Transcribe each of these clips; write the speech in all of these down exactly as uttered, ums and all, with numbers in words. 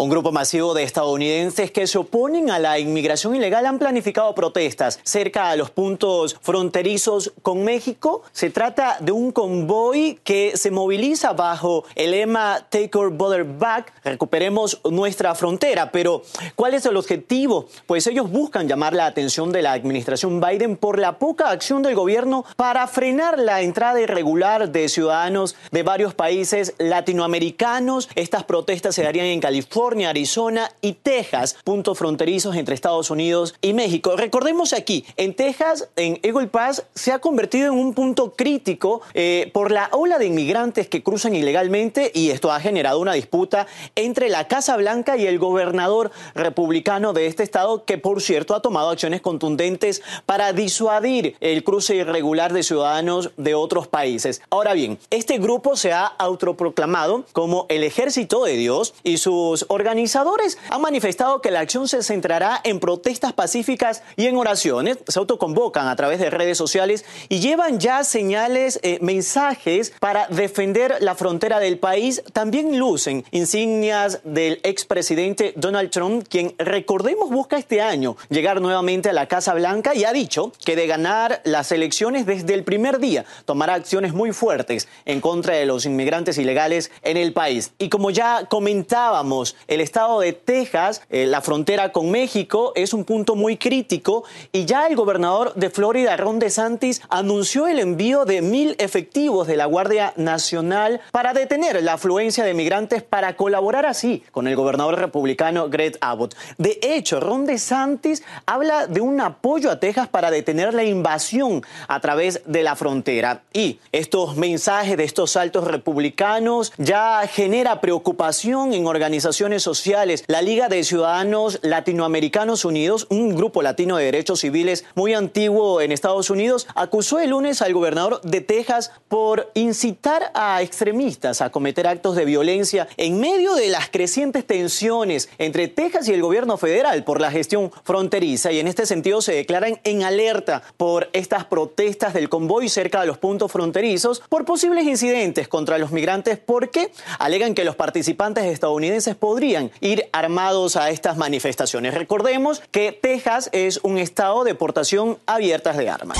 Un grupo masivo de estadounidenses que se oponen a la inmigración ilegal han planificado protestas cerca a los puntos fronterizos con México. Se trata de un convoy que se moviliza bajo el lema Take Our Border Back, recuperemos nuestra frontera. Pero, ¿cuál es el objetivo? Pues ellos buscan llamar la atención de la administración Biden por la poca acción del gobierno para frenar la entrada irregular de ciudadanos de varios países latinoamericanos. Estas protestas se darían en California, Arizona y Texas, puntos fronterizos entre Estados Unidos y México. Recordemos aquí, en Texas, en Eagle Pass, se ha convertido en un punto crítico eh, por la ola de inmigrantes que cruzan ilegalmente, y esto ha generado una disputa entre la Casa Blanca y el gobernador republicano de este estado, que por cierto ha tomado acciones contundentes para disuadir el cruce irregular de ciudadanos de otros países. Ahora bien, este grupo se ha autoproclamado como el Ejército de Dios y sus organizadores han manifestado que la acción se centrará en protestas pacíficas y en oraciones. Se autoconvocan a través de redes sociales y llevan ya señales, eh, mensajes para defender la frontera del país. También lucen insignias del expresidente Donald Trump, quien, recordemos, busca este año llegar nuevamente a la Casa Blanca y ha dicho que de ganar las elecciones desde el primer día tomará acciones muy fuertes en contra de los inmigrantes ilegales en el país. Y como ya comentábamos, el estado de Texas, eh, la frontera con México, es un punto muy crítico y ya el gobernador de Florida, Ron DeSantis, anunció el envío de mil efectivos de la Guardia Nacional para detener la afluencia de migrantes, para colaborar así con el gobernador republicano Greg Abbott. De hecho, Ron DeSantis habla de un apoyo a Texas para detener la invasión a través de la frontera. Y estos mensajes de estos altos republicanos ya genera preocupación en organizaciones sociales. La Liga de Ciudadanos Latinoamericanos Unidos, un grupo latino de derechos civiles muy antiguo en Estados Unidos, acusó el lunes al gobernador de Texas por incitar a extremistas a cometer actos de violencia en medio de las crecientes tensiones entre Texas y el gobierno federal por la gestión fronteriza. Y en este sentido se declaran en alerta por estas protestas del convoy cerca de los puntos fronterizos por posibles incidentes contra los migrantes, porque alegan que los participantes estadounidenses podrían ir armados a estas manifestaciones. Recordemos que Texas es un estado de portación abierta de armas.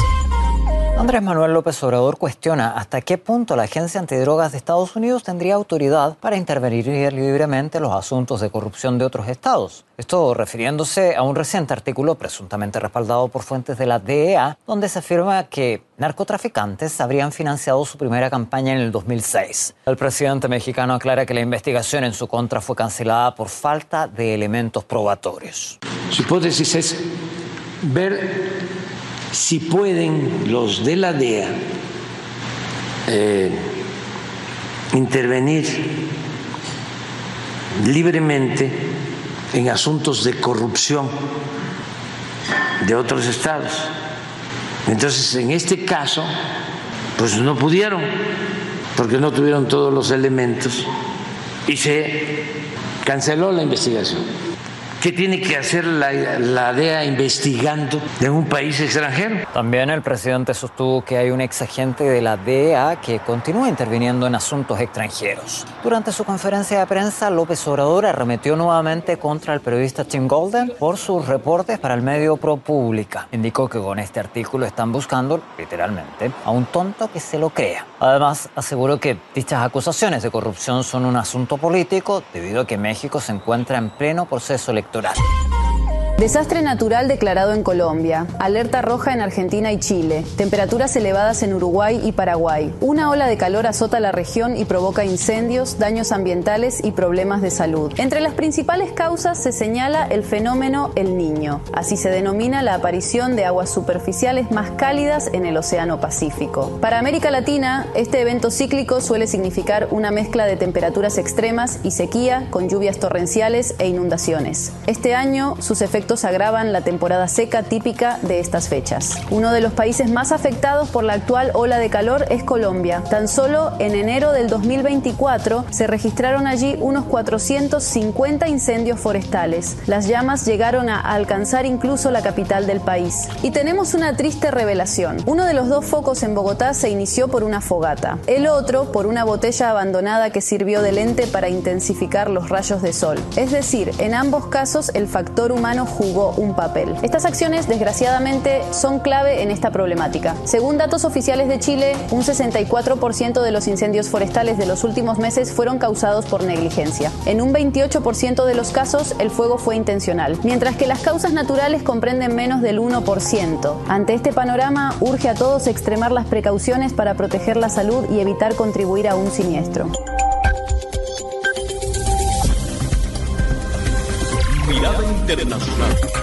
Andrés Manuel López Obrador cuestiona hasta qué punto la Agencia Antidrogas de Estados Unidos tendría autoridad para intervenir libremente en los asuntos de corrupción de otros estados. Esto refiriéndose a un reciente artículo presuntamente respaldado por fuentes de la D E A, donde se afirma que narcotraficantes habrían financiado su primera campaña en el dos mil seis. El presidente mexicano aclara que la investigación en su contra fue cancelada por falta de elementos probatorios. Su hipótesis es ver si pueden los de la D E A eh, intervenir libremente en asuntos de corrupción de otros estados. Entonces, en este caso, pues no pudieron, porque no tuvieron todos los elementos y se canceló la investigación. ¿Qué tiene que hacer la, la D E A investigando en un país extranjero? También el presidente sostuvo que hay un ex agente de la D E A que continúa interviniendo en asuntos extranjeros. Durante su conferencia de prensa, López Obrador arremetió nuevamente contra el periodista Tim Golden por sus reportes para el medio ProPublica. Indicó que con este artículo están buscando, literalmente, a un tonto que se lo crea. Además, aseguró que dichas acusaciones de corrupción son un asunto político debido a que México se encuentra en pleno proceso electoral. Desastre natural declarado en Colombia. Alerta roja en Argentina y Chile. Temperaturas elevadas en Uruguay y Paraguay. Una ola de calor azota la región y provoca incendios, daños ambientales y problemas de salud. Entre las principales causas se señala el fenómeno El Niño. Así se denomina la aparición de aguas superficiales más cálidas en el Océano Pacífico. Para América Latina, este evento cíclico suele significar una mezcla de temperaturas extremas y sequía con lluvias torrenciales e inundaciones. Este año, sus efectos efectos agravan la temporada seca típica de estas fechas. Uno de los países más afectados por la actual ola de calor es Colombia. Tan solo en enero del dos mil veinticuatro se registraron allí unos cuatrocientos cincuenta incendios forestales. Las llamas llegaron a alcanzar incluso la capital del país. Y tenemos una triste revelación. Uno de los dos focos en Bogotá se inició por una fogata. El otro por una botella abandonada que sirvió de lente para intensificar los rayos de sol. Es decir, en ambos casos el factor humano jugó un papel. Estas acciones, desgraciadamente, son clave en esta problemática. Según datos oficiales de Chile, un sesenta y cuatro por ciento de los incendios forestales de los últimos meses fueron causados por negligencia. En un veintiocho por ciento de los casos, el fuego fue intencional, mientras que las causas naturales comprenden menos del uno por ciento. Ante este panorama, urge a todos extremar las precauciones para proteger la salud y evitar contribuir a un siniestro. Mirada Internacional.